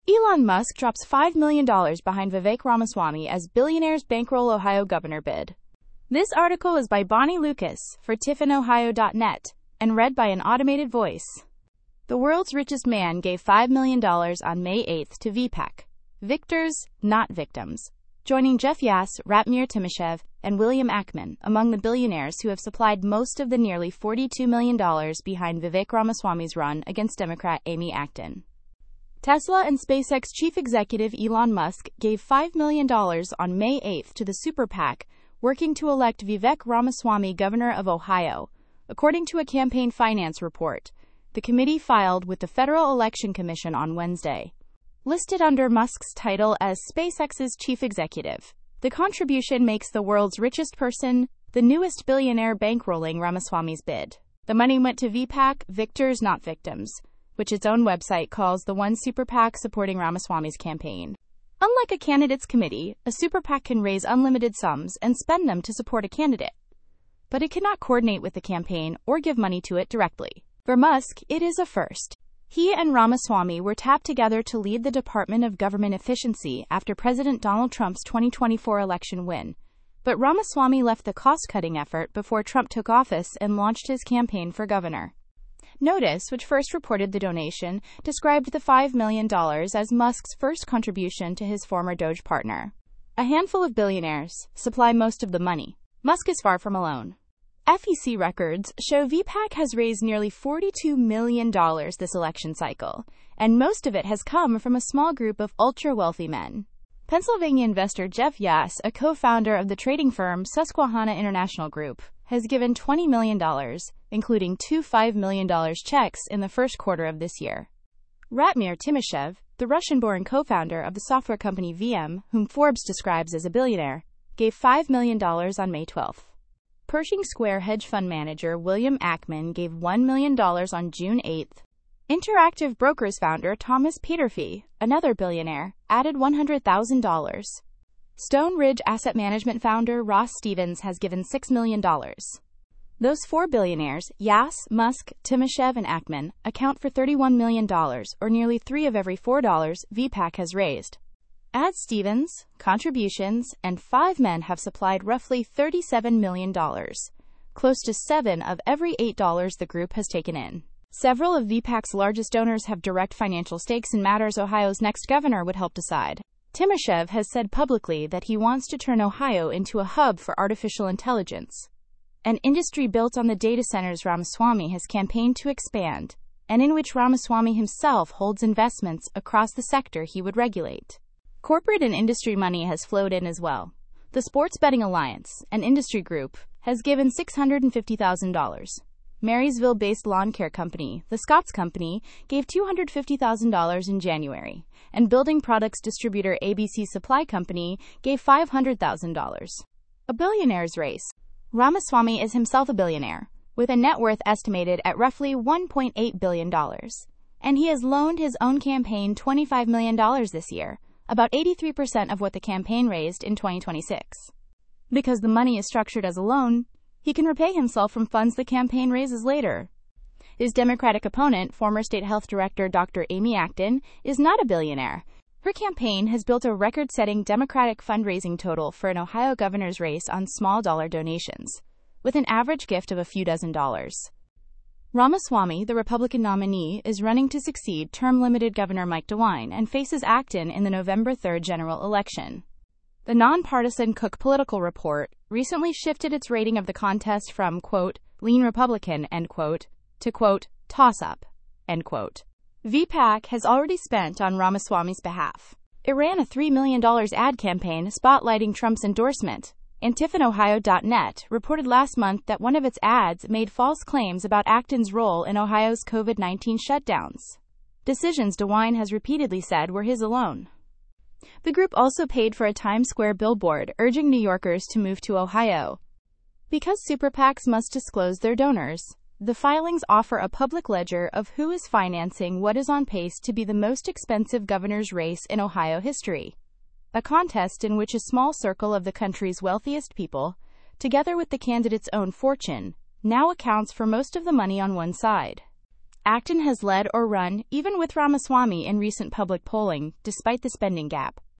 Elon Musk drops $5 million behind Vivek Ramaswamy as billionaires bankroll Ohio governor bid. This article is by Bonnie Lucas for TiffinOhio.net and read by an automated voice. The world's richest man gave $5 million on May 8 to VPAC, victors, not victims, joining Jeff Yass, Ratmir Timoshev, and William Ackman among the billionaires who have supplied most of the nearly $42 million behind Vivek Ramaswamy's run against Democrat Amy Acton. Tesla and SpaceX chief executive Elon Musk gave $5 million on May 8 to the super PAC working to elect Vivek Ramaswamy governor of Ohio, according to a campaign finance report the committee filed with the Federal Election Commission on Wednesday. Listed under Musk's title as SpaceX's chief executive, the contribution makes the world's richest person the newest billionaire bankrolling Ramaswamy's bid. The money went to VPAC, Victors Not Victims, which its own website calls the one super PAC supporting Ramaswamy's campaign. Unlike a candidates committee, a super PAC can raise unlimited sums and spend them to support a candidate, but it cannot coordinate with the campaign or give money to it directly. For Musk, it is a first. He and Ramaswamy were tapped together to lead the Department of Government Efficiency after President Donald Trump's 2024 election win, but Ramaswamy left the cost-cutting effort before Trump took office and launched his campaign for governor. Notice, which first reported the donation, described the $5 million as Musk's first contribution to his former Doge partner. A handful of billionaires supply most of the money. Musk is far from alone. FEC records show VPAC has raised nearly $42 million this election cycle, and most of it has come from a small group of ultra-wealthy men. Pennsylvania investor Jeff Yass, a co-founder of the trading firm Susquehanna International Group, has given $20 million, including two $5 million checks in the first quarter of this year. Ratmir Timoshev, the Russian-born co-founder of the software company VM, whom Forbes describes as a billionaire, gave $5 million on May 12. Pershing Square hedge fund manager William Ackman gave $1 million on June 8. Interactive Brokers founder Thomas Peterffy, another billionaire, added $100,000. Stone Ridge Asset Management founder Ross Stevens has given $6 million. Those four billionaires, Yass, Musk, Timoshev, and Ackman, account for $31 million, or nearly 3 of every $4 VPAC has raised. Add Stevens, contributions, and 5 men have supplied roughly $37 million, close to 7 of every $8 the group has taken in. Several of VPAC's largest donors have direct financial stakes in matters Ohio's next governor would help decide. Timoshev has said publicly that he wants to turn Ohio into a hub for artificial intelligence, an industry built on the data centers Ramaswamy has campaigned to expand, and in which Ramaswamy himself holds investments across the sector he would regulate. Corporate and industry money has flowed in as well. The Sports Betting Alliance, an industry group, has given $650,000. Marysville-based lawn care company, The Scotts Company, gave $250,000 in January, and building products distributor ABC Supply Company gave $500,000. A billionaire's race. Ramaswamy is himself a billionaire, with a net worth estimated at roughly $1.8 billion. And he has loaned his own campaign $25 million this year, about 83% of what the campaign raised in 2026. Because the money is structured as a loan, he can repay himself from funds the campaign raises later. His Democratic opponent, former state health director Dr. Amy Acton, is not a billionaire. Her campaign has built a record-setting Democratic fundraising total for an Ohio governor's race on small dollar donations, with an average gift of a few dozen dollars. Ramaswamy, the Republican nominee, is running to succeed term-limited Governor Mike DeWine and faces Acton in the November 3 general election. The nonpartisan Cook Political Report recently shifted its rating of the contest from, quote, lean Republican, end quote, to, quote, toss-up, end quote. VPAC has already spent on Ramaswamy's behalf. It ran a $3 million ad campaign spotlighting Trump's endorsement. TiffinOhio.net reported last month that one of its ads made false claims about Acton's role in Ohio's COVID-19 shutdowns. Decisions DeWine has repeatedly said were his alone. The group also paid for a Times Square billboard urging New Yorkers to move to Ohio. Because super PACs must disclose their donors, the filings offer a public ledger of who is financing what is on pace to be the most expensive governor's race in Ohio history. A contest in which a small circle of the country's wealthiest people, together with the candidate's own fortune, now accounts for most of the money on one side. Acton has led or run, even with Ramaswamy in recent public polling, despite the spending gap.